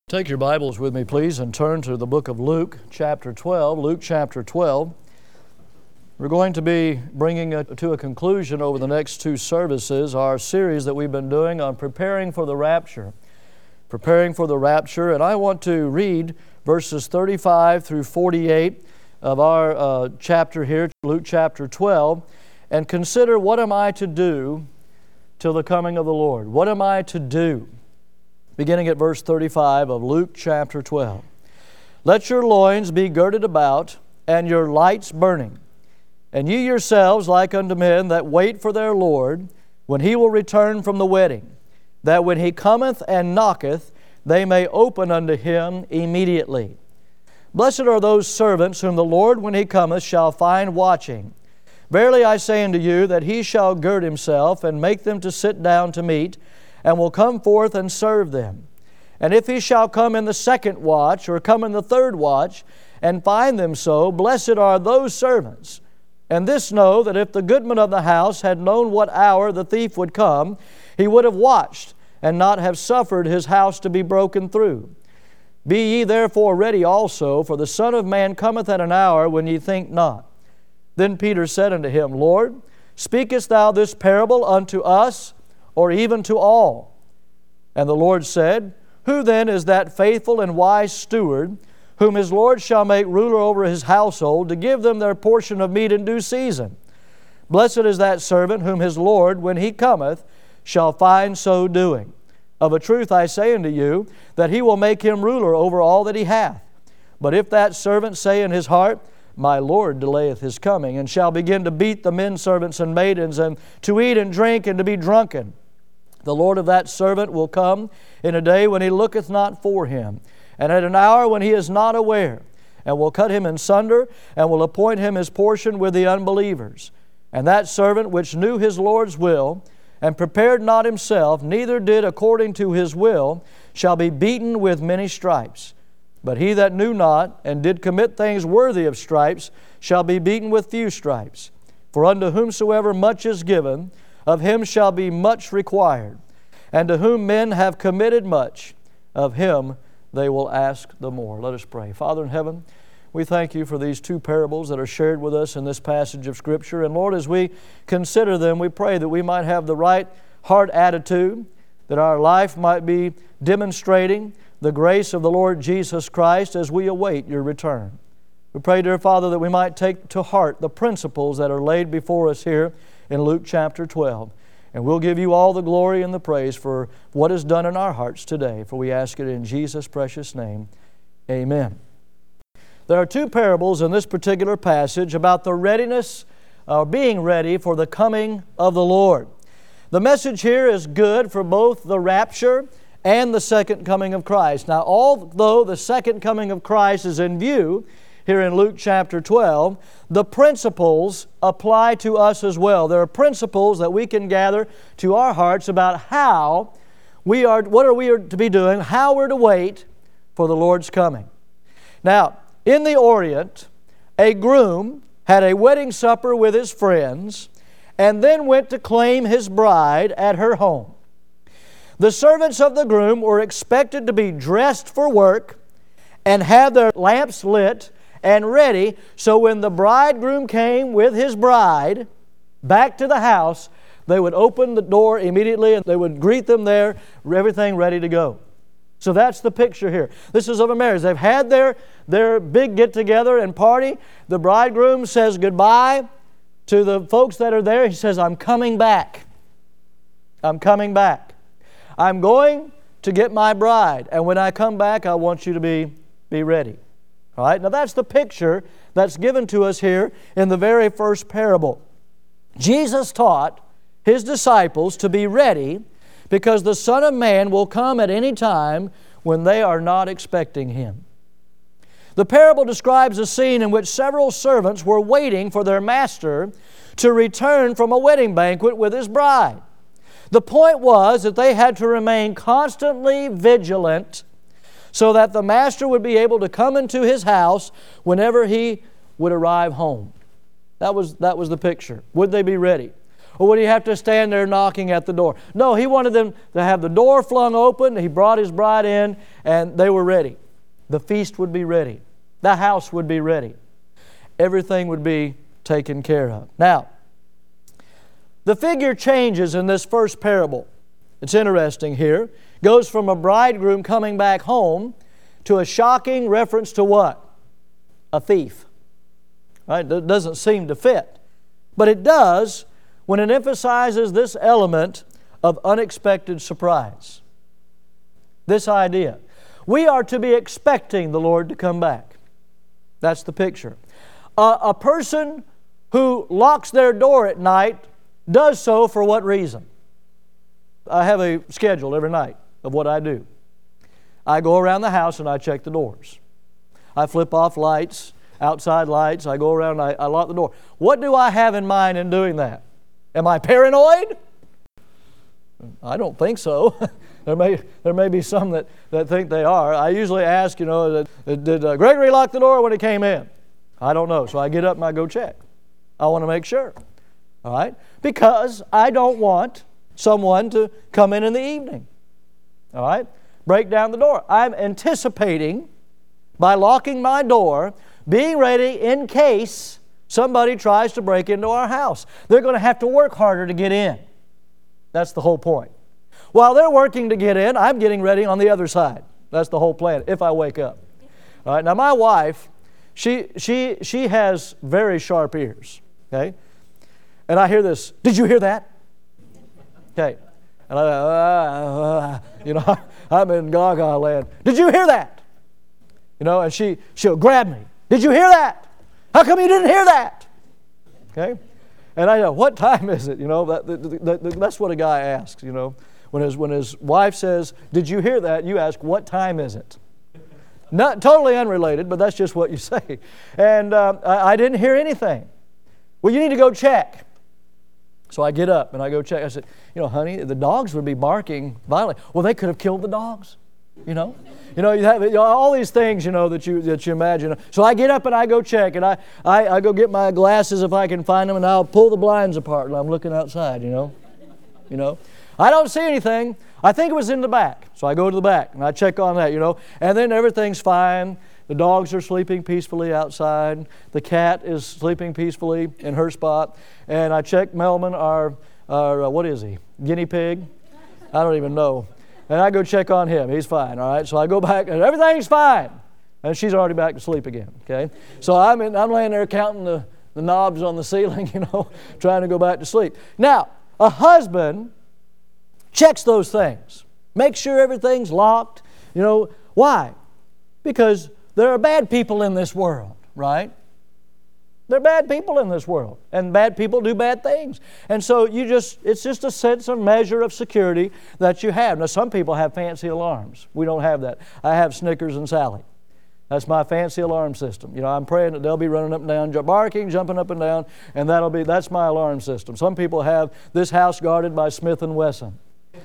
Take your Bibles with me, please, and turn to the book of Luke, chapter 12. Luke, chapter 12. We're going to be bringing to a conclusion over the next two services our series that we've been doing on preparing for the rapture. Preparing for the rapture, and I want to read verses 35 through 48 of our chapter here, Luke chapter 12, and consider what am I to do till the coming of the Lord? What am I to do? Beginning at verse 35 of Luke chapter 12. Let your loins be girded about, and your lights burning. And ye yourselves like unto men that wait for their Lord, when He will return from the wedding, that when He cometh and knocketh, they may open unto Him immediately. Blessed are those servants whom the Lord, when He cometh, shall find watching. Verily I say unto you, that He shall gird Himself, and make them to sit down to meat, and will come forth and serve them. And if he shall come in the second watch, or come in the third watch, and find them so, blessed are those servants. And this know, that if the goodman of the house had known what hour the thief would come, he would have watched, and not have suffered his house to be broken through. Be ye therefore ready also, for the Son of Man cometh at an hour when ye think not. Then Peter said unto Him, Lord, speakest thou this parable unto us, or even to all? And the Lord said, Who then is that faithful and wise steward, whom his Lord shall make ruler over his household, to give them their portion of meat in due season? Blessed is that servant whom his Lord, when he cometh, shall find so doing. Of a truth I say unto you, that he will make him ruler over all that he hath. But if that servant say in his heart, My Lord delayeth his coming, and shall begin to beat the men servants and maidens, and to eat and drink, and to be drunken, the Lord of that servant will come in a day when he looketh not for him, and at an hour when he is not aware, and will cut him in sunder, and will appoint him his portion with the unbelievers. And that servant which knew his Lord's will, and prepared not himself, neither did according to his will, shall be beaten with many stripes. But he that knew not, and did commit things worthy of stripes, shall be beaten with few stripes. For unto whomsoever much is given, of him shall be much required. And to whom men have committed much, of him they will ask the more. Let us pray. Father in heaven, we thank You for these two parables that are shared with us in this passage of Scripture. And Lord, as we consider them, we pray that we might have the right heart attitude, that our life might be demonstrating the grace of the Lord Jesus Christ as we await Your return. We pray, dear Father, that we might take to heart the principles that are laid before us here in Luke chapter 12. And we'll give You all the glory and the praise for what is done in our hearts today. For we ask it in Jesus' precious name. Amen. There are two parables in this particular passage about the readiness, or being ready for the coming of the Lord. The message here is good for both the rapture and the second coming of Christ. Now, although the second coming of Christ is in view here in Luke chapter 12, the principles apply to us as well. There are principles that we can gather to our hearts about how what are we to be doing, how we're to wait for the Lord's coming. Now, in the Orient, a groom had a wedding supper with his friends and then went to claim his bride at her home. The servants of the groom were expected to be dressed for work and have their lamps lit and ready, so when the bridegroom came with his bride back to the house, they would open the door immediately and they would greet them there, everything ready to go. So that's the picture here. This is of a marriage. They've had their big get-together and party. The bridegroom says goodbye to the folks that are there. He says, I'm coming back. I'm coming back. I'm going to get my bride, and when I come back, I want you to be ready. All right? Now that's the picture that's given to us here in the very first parable. Jesus taught His disciples to be ready because the Son of Man will come at any time when they are not expecting Him. The parable describes a scene in which several servants were waiting for their master to return from a wedding banquet with his bride. The point was that they had to remain constantly vigilant so that the master would be able to come into his house whenever he would arrive home. That was the picture. Would they be ready? Or would He have to stand there knocking at the door? No, He wanted them to have the door flung open. He brought His bride in, and they were ready. The feast would be ready. The house would be ready. Everything would be taken care of. Now, the figure changes in this first parable. It's interesting here. Goes from a bridegroom coming back home to a shocking reference to what? A thief. Right? It doesn't seem to fit. But it does when it emphasizes this element of unexpected surprise. This idea. We are to be expecting the Lord to come back. That's the picture. A person who locks their door at night does so for what reason? I have a schedule every night of what I do. I go around the house and I check the doors. I flip off lights, outside lights. I go around and I lock the door. What do I have in mind in doing that? Am I paranoid? I don't think so. There may be some that think they are. I usually ask, did Gregory lock the door when he came in? I don't know. So I get up and I go check. I want to make sure. All right? Because I don't want someone to come in the evening. All right? Break down the door. I'm anticipating, by locking my door, being ready in case somebody tries to break into our house. They're going to have to work harder to get in. That's the whole point. While they're working to get in, I'm getting ready on the other side. That's the whole plan, if I wake up. All right? Now, my wife, she has very sharp ears. Okay? And I hear this, did you hear that? Okay. And I'm in gaga land. Did you hear that? And she'll grab me. Did you hear that? How come you didn't hear that? Okay. And I know, what time is it? That's what a guy asks, When his wife says, did you hear that? You ask, what time is it? Not totally unrelated, but that's just what you say. And I didn't hear anything. Well, you need to go check. So I get up and I go check. I said, honey, the dogs would be barking violently. Well, they could have killed the dogs. You have all these things, that you imagine. So I get up and I go check, and I go get my glasses if I can find them, and I'll pull the blinds apart and I'm looking outside, I don't see anything. I think it was in the back. So I go to the back and I check on that, and then everything's fine. The dogs are sleeping peacefully outside. The cat is sleeping peacefully in her spot. And I check Melman, our what is he? Guinea pig? I don't even know. And I go check on him. He's fine, all right? So I go back and everything's fine. And she's already back to sleep again, okay? So I'm laying there counting the knobs on the ceiling, trying to go back to sleep. Now, a husband checks those things. Makes sure everything's locked. Why? Because there are bad people in this world, right? There are bad people in this world, and bad people do bad things. And so it's just a sense of measure of security that you have. Now, some people have fancy alarms. We don't have that. I have Snickers and Sally. That's my fancy alarm system. I'm praying that they'll be running up and down, barking, jumping up and down, and that's my alarm system. Some people have this house guarded by Smith & Wesson.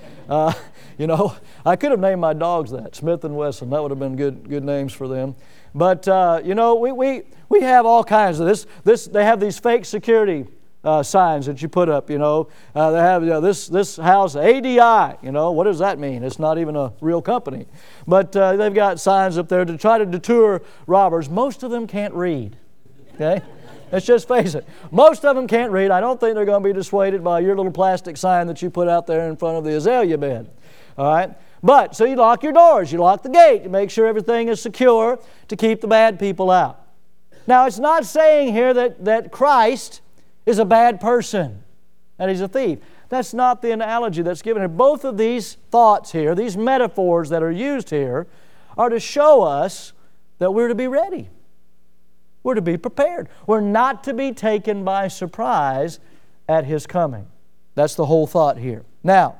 I could have named my dogs that, Smith & Wesson. That would have been good names for them. But, we have all kinds of this. They have these fake security signs that you put up, They have this house, ADI, What does that mean? It's not even a real company. But they've got signs up there to try to deter robbers. Most of them can't read, okay? Let's just face it. Most of them can't read. I don't think they're going to be dissuaded by your little plastic sign that you put out there in front of the azalea bed. All right? But, so you lock your doors, you lock the gate, you make sure everything is secure to keep the bad people out. Now, it's not saying here that Christ is a bad person, that He's a thief. That's not the analogy that's given here. Both of these thoughts here, these metaphors that are used here, are to show us that we're to be ready. We're to be prepared. We're not to be taken by surprise at His coming. That's the whole thought here. Now,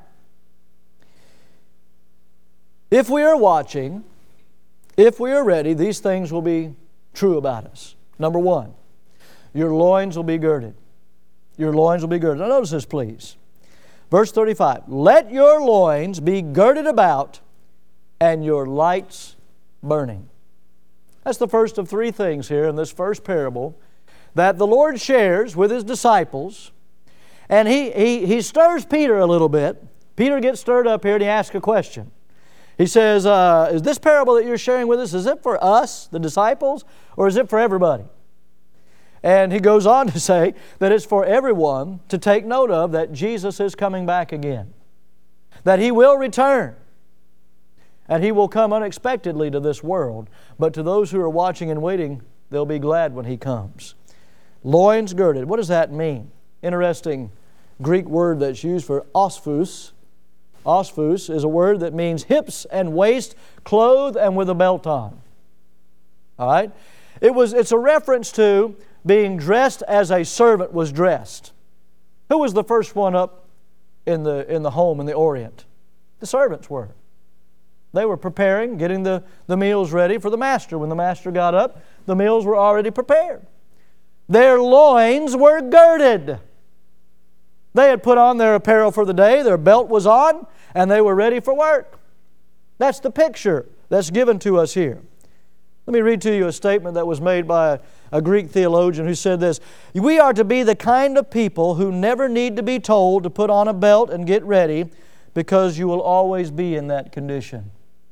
if we are watching, if we are ready, these things will be true about us. Number one, your loins will be girded. Your loins will be girded. Now notice this, please. Verse 35, let your loins be girded about and your lights burning. That's the first of three things here in this first parable that the Lord shares with His disciples. And he stirs Peter a little bit. Peter gets stirred up here and he asks a question. He says, is this parable that you're sharing with us, is it for us, the disciples, or is it for everybody? And he goes on to say that it's for everyone to take note of that Jesus is coming back again. That He will return. And He will come unexpectedly to this world. But to those who are watching and waiting, they'll be glad when He comes. Loins girded. What does that mean? Interesting Greek word that's used for osphus. Osphus is a word that means hips and waist, clothed and with a belt on. All right? It's a reference to being dressed as a servant was dressed. Who was the first one up in the home in the Orient? The servants were. They were preparing, getting the meals ready for the master. When the master got up, the meals were already prepared. Their loins were girded. They had put on their apparel for the day, their belt was on, and they were ready for work. That's the picture that's given to us here. Let me read to you a statement that was made by a Greek theologian who said this: we are to be the kind of people who never need to be told to put on a belt and get ready, because you will always be in that condition.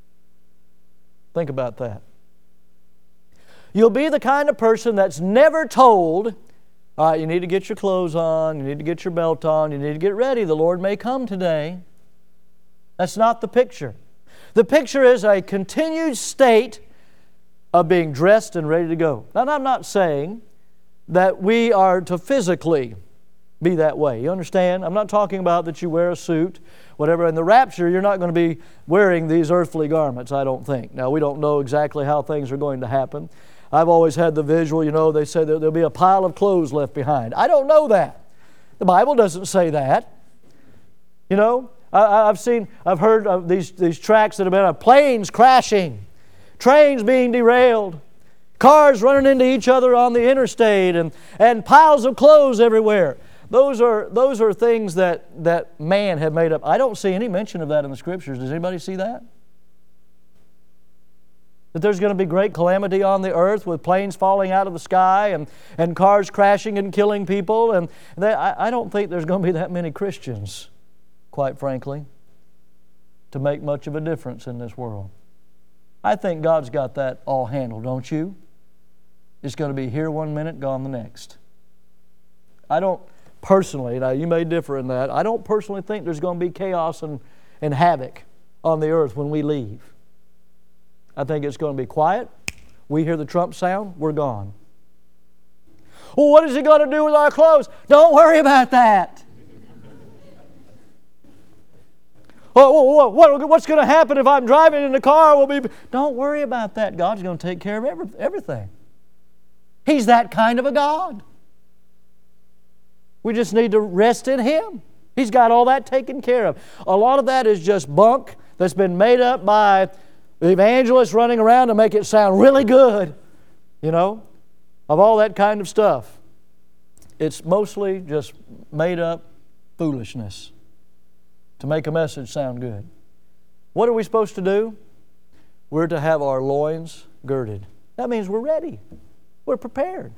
Think about that. You'll be the kind of person that's never told, all right, you need to get your clothes on, you need to get your belt on, you need to get ready, the Lord may come today. That's not the picture. The picture is a continued state of being dressed and ready to go. Now, I'm not saying that we are to physically be that way. You understand? I'm not talking about that you wear a suit, whatever. In the rapture, you're not going to be wearing these earthly garments, I don't think. Now, we don't know exactly how things are going to happen. I've always had the visual, they say that there'll be a pile of clothes left behind. I don't know that. The Bible doesn't say that. I've heard of these tracks that have been of planes crashing, trains being derailed, cars running into each other on the interstate, and piles of clothes everywhere. Those are things that man had made up. I don't see any mention of that in the Scriptures. Does anybody see that? That there's going to be great calamity on the earth with planes falling out of the sky and cars crashing and killing people. And I don't think there's going to be that many Christians, quite frankly, to make much of a difference in this world. I think God's got that all handled, don't you? It's going to be here one minute, gone the next. I don't personally, now you may differ in that, I don't personally think there's going to be chaos and havoc on the earth when we leave. I think it's going to be quiet. We hear the trump sound, we're gone. Well, what is He going to do with our clothes? Don't worry about that. What's going to happen if I'm driving in the car? Don't worry about that. God's going to take care of everything. He's that kind of a God. We just need to rest in Him. He's got all that taken care of. A lot of that is just bunk that's been made up by the evangelists running around to make it sound really good, of all that kind of stuff. It's mostly just made up foolishness to make a message sound good. What are we supposed to do? We're to have our loins girded. That means we're ready. We're prepared.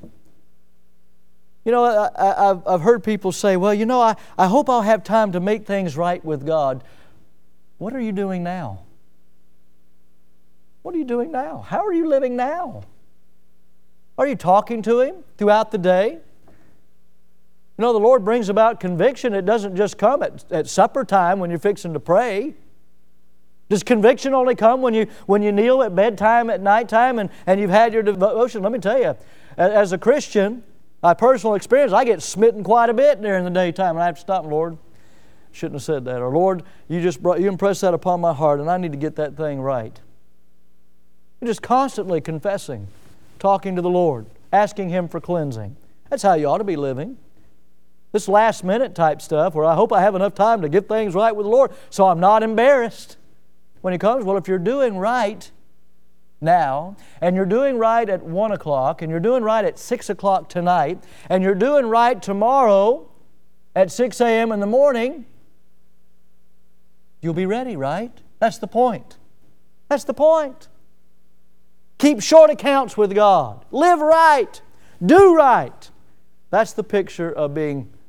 I've heard people say, well, I hope I'll have time to make things right with God. What are you doing now? What are you doing now? How are you living now? Are you talking to Him throughout the day? The Lord brings about conviction. It doesn't just come at supper time when you're fixing to pray. Does conviction only come when you kneel at bedtime at nighttime and you've had your devotion? Let me tell you, as a Christian, my personal experience, I get smitten quite a bit during the daytime, and I have to stop, Lord, shouldn't have said that. Or, Lord, you impressed that upon my heart, and I need to get that thing right. You're just constantly confessing, talking to the Lord, asking Him for cleansing. That's how you ought to be living. This last minute type stuff where I hope I have enough time to get things right with the Lord so I'm not embarrassed when He comes. Well, if you're doing right now, and you're doing right at 1 o'clock, and you're doing right at 6 o'clock tonight, and you're doing right tomorrow at 6 a.m. in the morning, you'll be ready, right? That's the point. That's the point. Keep short accounts with God. Live right. Do right. That's the picture of being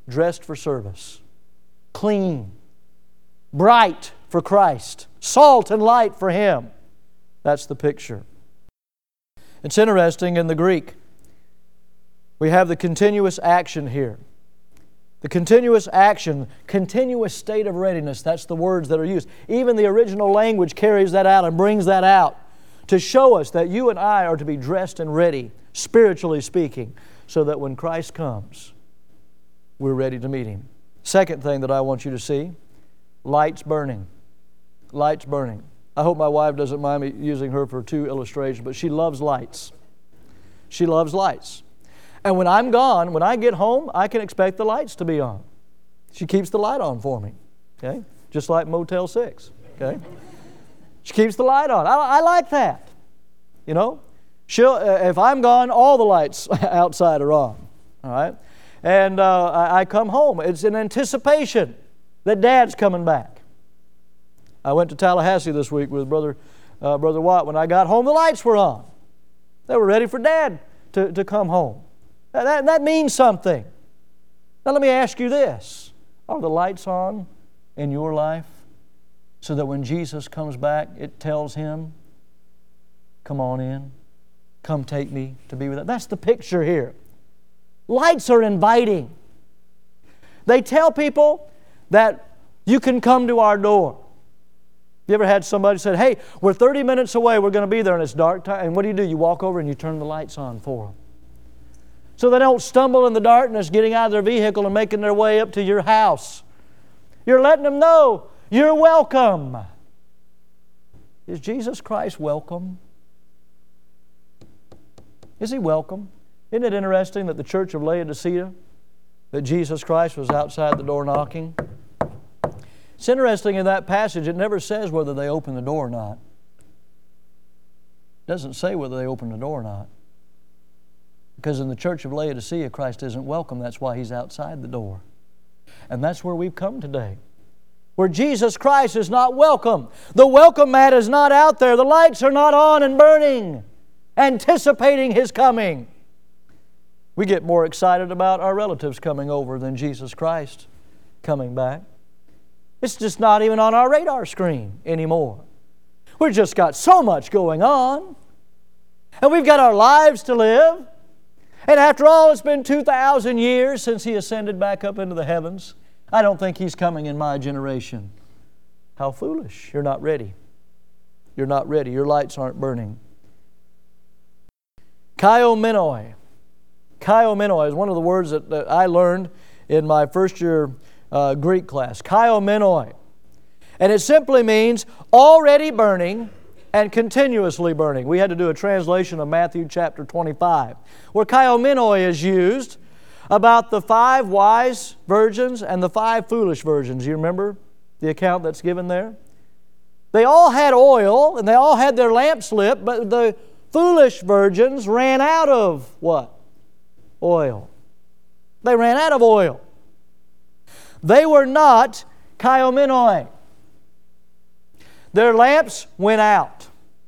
dressed for service, clean, bright for Christ, salt and light for Him. That's the picture. It's interesting in the Greek, we have the continuous action here. The continuous action, continuous state of readiness, that's the words that are used. Even the original language carries that out and brings that out to show us that you and I are to be dressed and ready, spiritually speaking, so that when Christ comes, we're ready to meet Him. Second thing that I want you to see, lights burning. Lights burning. I hope my wife doesn't mind me using her for two illustrations, but she loves lights. She loves lights. And when I'm gone, when I get home, I can expect the lights to be on. She keeps the light on for me, okay? Just like Motel 6, okay? She keeps the light on. I like that, you know? If I'm gone, all the lights outside are on, all right? And I come home. It's an anticipation that Dad's coming back. I went to Tallahassee this week with Brother Watt. When I got home, the lights were on. They were ready for Dad to come home. That means something. Now let me ask you this. Are the lights on in your life so that when Jesus comes back, it tells Him, come on in, come take me to be with us? That's the picture here. Lights are inviting. They tell people that you can come to our door. You ever had somebody say, hey, we're 30 minutes away, we're going to be there, and it's dark time. And what do? You walk over and you turn the lights on for them. So they don't stumble in the darkness getting out of their vehicle and making their way up to your house. You're letting them know you're welcome. Is Jesus Christ welcome? Is He welcome? Isn't it interesting that the church of Laodicea, that Jesus Christ was outside the door knocking? It's interesting in that passage, it never says whether they opened the door or not. It doesn't say whether they opened the door or not. Because in the church of Laodicea, Christ isn't welcome. That's why He's outside the door. And that's where we've come today. Where Jesus Christ is not welcome. The welcome mat is not out there. The lights are not on and burning, anticipating His coming. We get more excited about our relatives coming over than Jesus Christ coming back. It's just not even on our radar screen anymore. We've just got so much going on. And we've got our lives to live. And after all, it's been 2,000 years since He ascended back up into the heavens. I don't think He's coming in my generation. How foolish. You're not ready. You're not ready. Your lights aren't burning. Kaiomenoi. Kaiomenoi is one of the words that I learned in my first year Greek class. Kaiomenoi. And it simply means already burning and continuously burning. We had to do a translation of Matthew chapter 25, where kaiomenoi is used about the 5 wise virgins and the 5 foolish virgins. You remember the account that's given there? They all had oil and they all had their lamps lit, but the foolish virgins ran out of what? Oil. They ran out of oil. They were not kaiomenoi. Their lamps went out.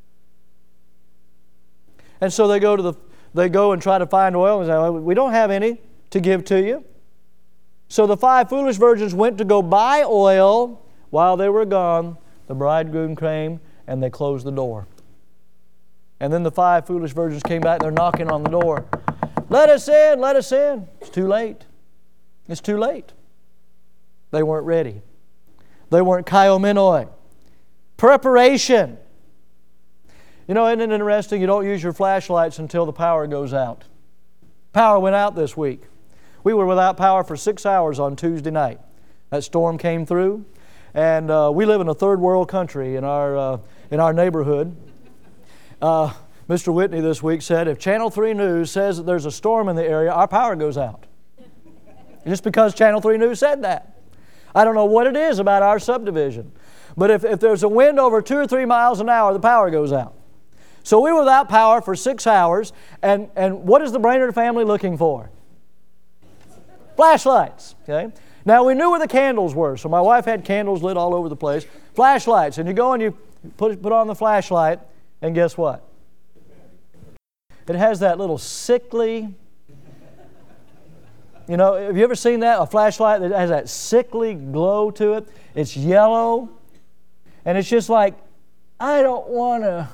And so they go and try to find oil and say, well, we don't have any to give to you. So the 5 foolish virgins went to go buy oil. While they were gone, the bridegroom came and they closed the door. And then the 5 foolish virgins came back and they're knocking on the door. Let us in, let us in. It's too late. It's too late. They weren't ready. They weren't kaiomenoi. Preparation. You know, isn't it interesting? You don't use your flashlights until the power goes out. Power went out this week. We were without power for 6 hours on Tuesday night. That storm came through, and we live in a third world country in our neighborhood. Mr. Whitney this week said, if Channel 3 News says that there's a storm in the area, our power goes out. Just because Channel 3 News said that. I don't know what it is about our subdivision. But if there's a wind over 2 or 3 miles an hour, the power goes out. So we were without power for 6 hours, and what is the Brainerd family looking for? Flashlights, okay? Now we knew where the candles were, so my wife had candles lit all over the place. Flashlights, and you go and you put on the flashlight, and guess what? It has that little sickly You know, have you ever seen that? A flashlight that has that sickly glow to it. It's yellow. And it's just like, I don't want to,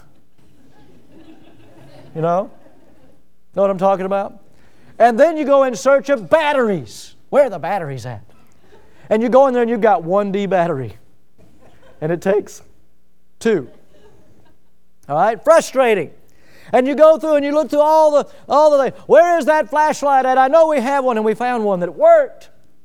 you know what I'm talking about? And then you go in search of batteries. Where are the batteries at? And you go in there and you've got 1D battery. And it takes 2. All right? Frustrating. And you go through and you look through all the things. Where is that flashlight at? I know we have one, and we found one that worked.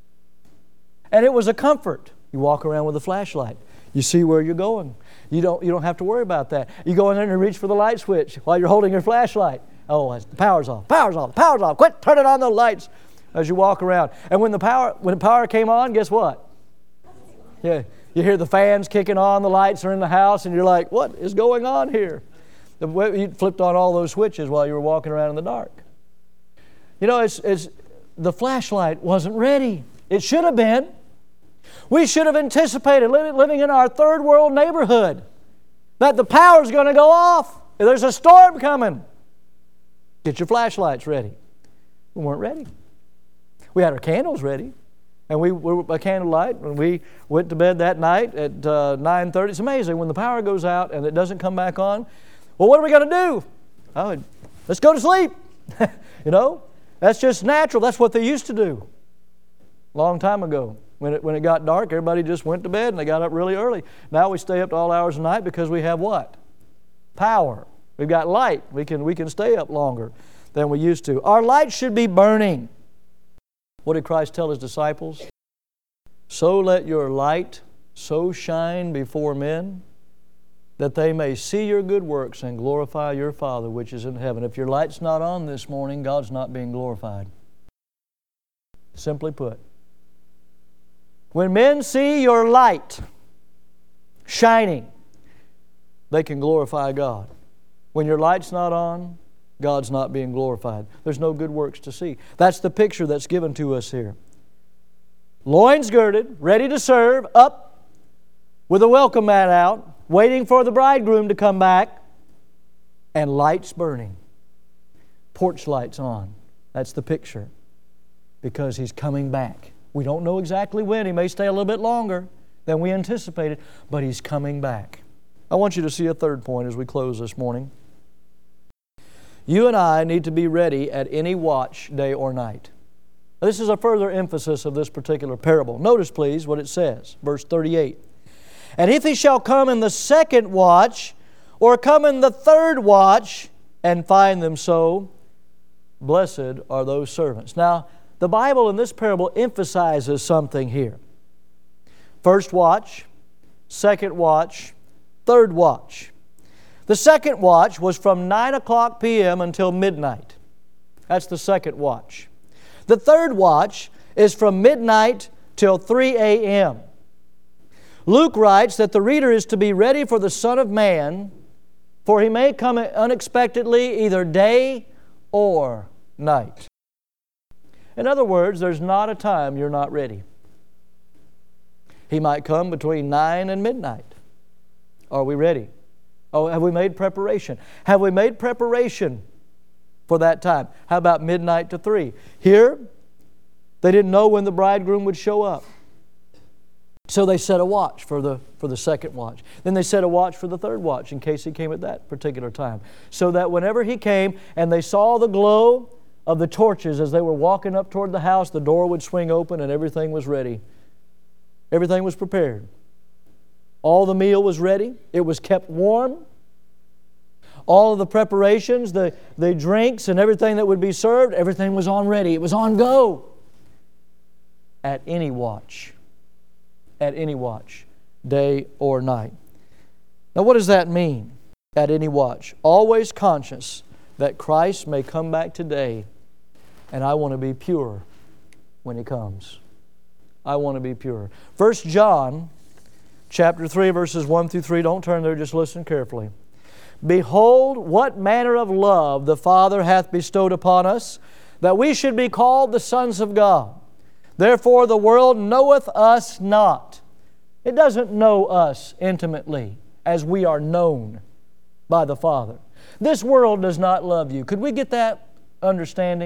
And it was a comfort. You walk around with a flashlight. You see where you're going. You don't have to worry about that. You go in there and you reach for the light switch while you're holding your flashlight. Oh, the power's off. Power's off. Power's off. Quit turning on the lights as you walk around. And when the power came on, guess what? Yeah, you hear the fans kicking on, the lights are in the house, and you're like, what is going on here? You flipped on all those switches while you were walking around in the dark. You know, the flashlight wasn't ready. It should have been. We should have anticipated living in our third world neighborhood that the power's going to go off. There's a storm coming. Get your flashlights ready. We weren't ready. We had our candles ready. And we were by candlelight when we went to bed that night at 9:30. It's amazing when the power goes out and it doesn't come back on. Well, what are we going to do? Oh, let's go to sleep. You know, that's just natural. That's what they used to do a long time ago. When it got dark, everybody just went to bed and they got up really early. Now we stay up to all hours of the night because we have what? Power. We've got light. We can stay up longer than we used to. Our light should be burning. What did Christ tell His disciples? So let your light so shine before men that they may see your good works and glorify your Father which is in heaven. If your light's not on this morning, God's not being glorified. Simply put. When men see your light shining, they can glorify God. When your light's not on, God's not being glorified. There's no good works to see. That's the picture that's given to us here. Loins girded, ready to serve, up with a welcome mat out, waiting for the bridegroom to come back, and lights burning. Porch lights on. That's the picture. Because He's coming back. We don't know exactly when. He may stay a little bit longer than we anticipated, but He's coming back. I want you to see a third point as we close this morning. You and I need to be ready at any watch, day or night. This is a further emphasis of this particular parable. Notice, please, what it says. Verse 38. And if he shall come in the second watch, or come in the third watch, and find them so, blessed are those servants. Now, the Bible in this parable emphasizes something here. First watch, second watch, third watch. The second watch was from 9 o'clock p.m. until midnight. That's the second watch. The third watch is from midnight till 3 a.m. Luke writes that the reader is to be ready for the Son of Man, for He may come unexpectedly either day or night. In other words, there's not a time you're not ready. He might come between 9 and midnight. Are we ready? Oh, have we made preparation? Have we made preparation for that time? How about midnight to 3? Here, they didn't know when the bridegroom would show up. So they set a watch for the second watch. Then they set a watch for the third watch in case He came at that particular time. So that whenever He came and they saw the glow of the torches as they were walking up toward the house, the door would swing open and everything was ready. Everything was prepared. All the meal was ready. It was kept warm. All of the preparations, the drinks and everything that would be served, everything was on ready. It was on go. At any watch. At any watch, day or night. Now what does that mean? At any watch. Always conscious that Christ may come back today, and I want to be pure when He comes. I want to be pure. 1 John chapter 3, verses 1 through 3. Don't turn there, just listen carefully. Behold, what manner of love the Father hath bestowed upon us, that we should be called the sons of God. Therefore the world knoweth us not. It doesn't know us intimately as we are known by the Father. This world does not love you. Could we get that understanding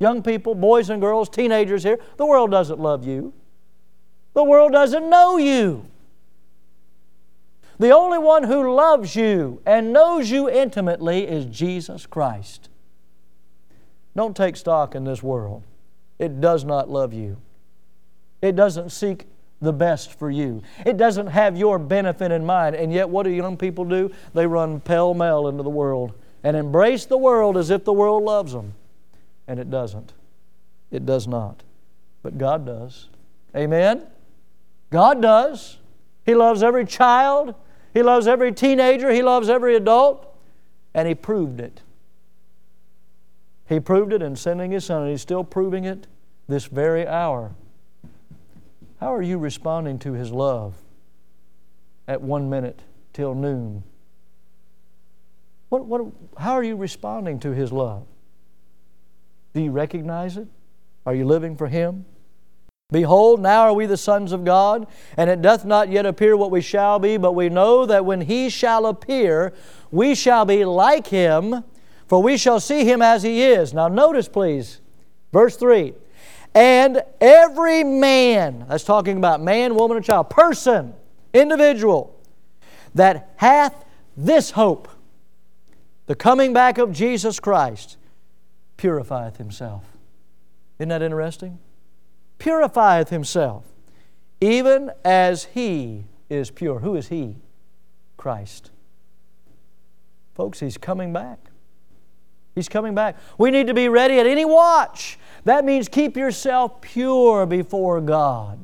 young people, boys and girls, teenagers here, the world doesn't love you. The world doesn't know you. The only one who loves you and knows you intimately is Jesus Christ. Don't take stock in this world. It does not love you. It doesn't seek the best for you. It doesn't have your benefit in mind. And yet what do young people do? They run pell-mell into the world and embrace the world as if the world loves them. And it doesn't. It does not. But God does. Amen? God does. He loves every child. He loves every teenager. He loves every adult. And He proved it. He proved it in sending His Son, and He's still proving it this very hour. How are you responding to His love at 1 minute till noon? How are you responding to His love? Do you recognize it? Are you living for Him? Behold, now are we the sons of God, and it doth not yet appear what we shall be, but we know that when He shall appear, we shall be like Him, for we shall see Him as He is. Now notice, please, verse 3. And every man, that's talking about man, woman, and child, person, individual, that hath this hope, the coming back of Jesus Christ, purifieth himself. Isn't that interesting? Purifieth himself, even as He is pure. Who is He? Christ. Folks, He's coming back. He's coming back. We need to be ready at any watch. That means keep yourself pure before God,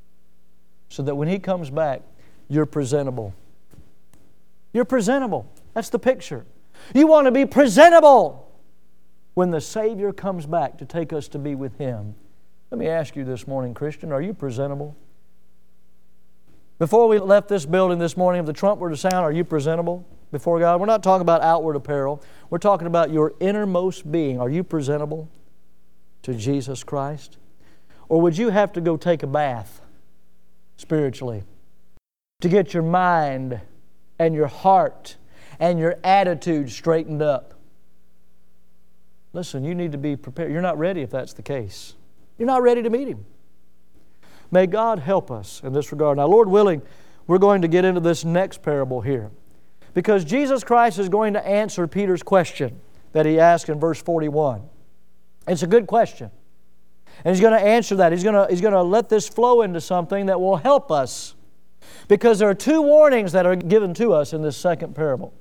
so that when He comes back, you're presentable. You're presentable. That's the picture. You want to be presentable when the Savior comes back to take us to be with Him. Let me ask you this morning, Christian, are you presentable? Before we left this building this morning, if the trump were to sound, are you presentable before God? We're not talking about outward apparel. We're talking about your innermost being. Are you presentable to Jesus Christ? Or would you have to go take a bath spiritually to get your mind and your heart and your attitude straightened up? Listen, you need to be prepared. You're not ready if that's the case. You're not ready to meet Him. May God help us in this regard. Now, Lord willing, we're going to get into this next parable here, because Jesus Christ is going to answer Peter's question that he asked in verse 41. It's a good question. And He's going to answer that. He's going to let this flow into something that will help us, because there are two warnings that are given to us in this second parable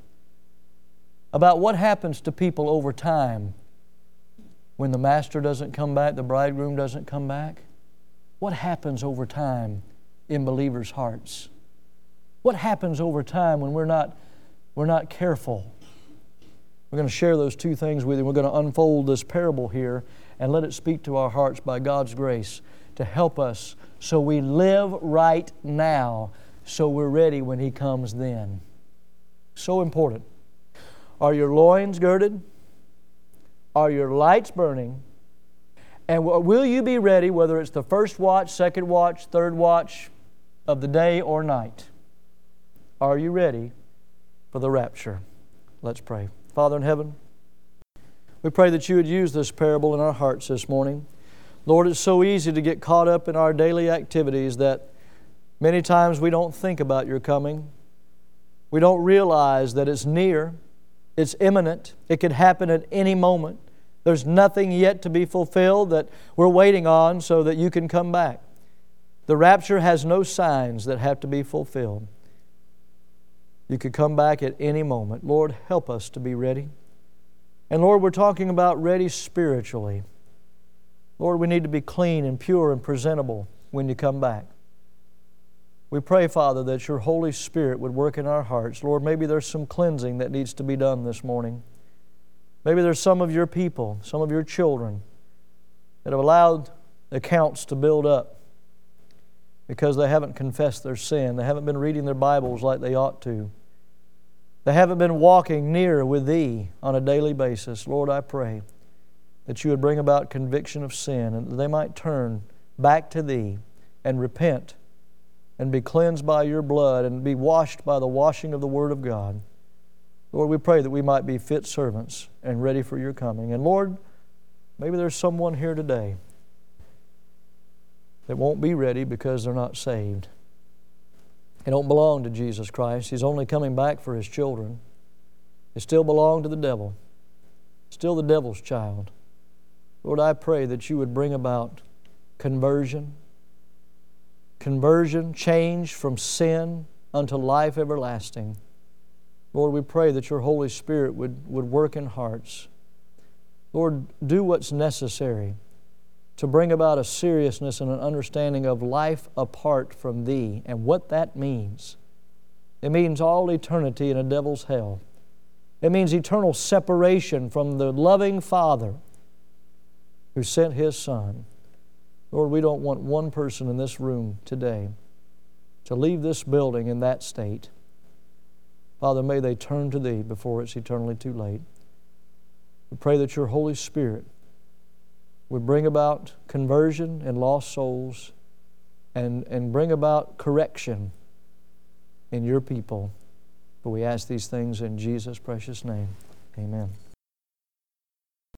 about what happens to people over time when the master doesn't come back, the bridegroom doesn't come back. What happens over time in believers' hearts? What happens over time when we're not careful? We're going to share those two things with you. We're going to unfold this parable here and let it speak to our hearts by God's grace to help us so we live right now, so we're ready when He comes then. So important. Are your loins girded? Are your lights burning? And will you be ready, whether it's the first watch, second watch, third watch of the day or night? Are you ready for the rapture? Let's pray. Father in heaven, we pray that You would use this parable in our hearts this morning. Lord, it's so easy to get caught up in our daily activities that many times we don't think about Your coming. We don't realize that it's near, it's imminent, it could happen at any moment. There's nothing yet to be fulfilled that we're waiting on so that You can come back. The rapture has no signs that have to be fulfilled. You could come back at any moment. Lord, help us to be ready. And Lord, we're talking about ready spiritually. Lord, we need to be clean and pure and presentable when You come back. We pray, Father, that Your Holy Spirit would work in our hearts. Lord, maybe there's some cleansing that needs to be done this morning. Maybe there's some of Your people, some of Your children that have allowed accounts to build up because they haven't confessed their sin. They haven't been reading their Bibles like they ought to. They haven't been walking near with Thee on a daily basis. Lord, I pray that You would bring about conviction of sin and that they might turn back to Thee and repent and be cleansed by Your blood and be washed by the washing of the Word of God. Lord, we pray that we might be fit servants and ready for Your coming. And Lord, Maybe there's someone here today that won't be ready because they're not saved. They don't belong to Jesus Christ. He's only coming back for His children. They still belong to the devil. Still the devil's child. Lord, I pray that You would bring about conversion, change from sin unto life everlasting. Lord, we pray that Your Holy Spirit would work in hearts. Lord, do what's necessary to bring about a seriousness and an understanding of life apart from Thee and what that means. It means all eternity in a devil's hell. It means eternal separation from the loving Father who sent His Son. Lord, we don't want one person in this room today to leave this building in that state. Father, may they turn to Thee before it's eternally too late. We pray that Your Holy Spirit would bring about conversion in lost souls and bring about correction in Your people. For we ask these things in Jesus' precious name. Amen.